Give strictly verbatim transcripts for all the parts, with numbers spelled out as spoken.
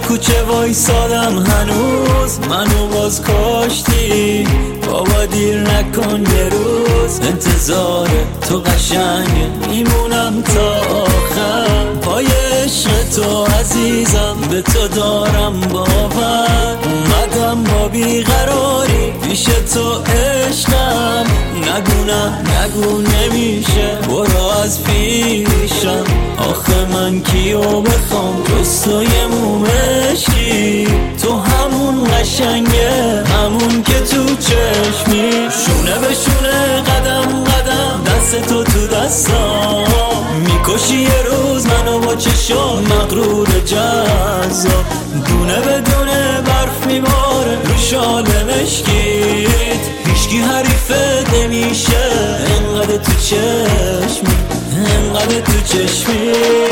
کوچه وایسادم هنوز منو باز کاشتی. بابا دیر نکن یه روز انتظار تو قشنگه میمونم تا آخر. پای عشق تو عزیزم به تو دارم باور. اومدم با بیقراری پیش تو عشقم. نگو نه نگو نمیشه برو از پیشم. آخه من کیو بخوام جز تو یه مومشکی. تو همون قشنگه همون که تو چشمی. شونه به شونه قدم قدم دست تو تو دستام. میکشی یه روز منو با چشم مغرور جذاب. دونه به دونه برف میباره رو شال مشکیت. هیچکی حریفت نمیشه انقدر تو چشمی انقدر تو چشمی.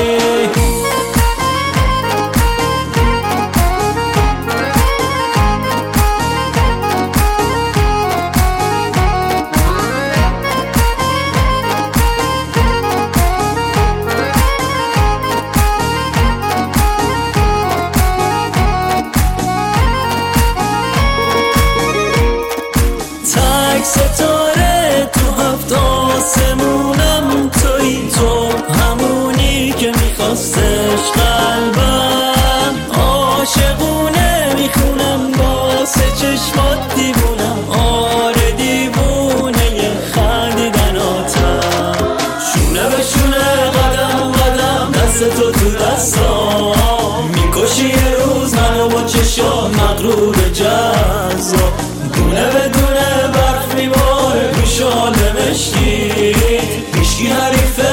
ستاره تو هفت آسمونم تویی. تو همونی که میخواستش قلبم. عاشقونه میخونم واسه چشمات دیوونم. آره دیوونه یه خندیدناتم. شونه به شونه قدم قدم دست تو تو دستام. میکشی یه روز منو با چشم مغرور جذاب. دونه به دونه برف میباره رو شال مشکی. هیچکی حریفه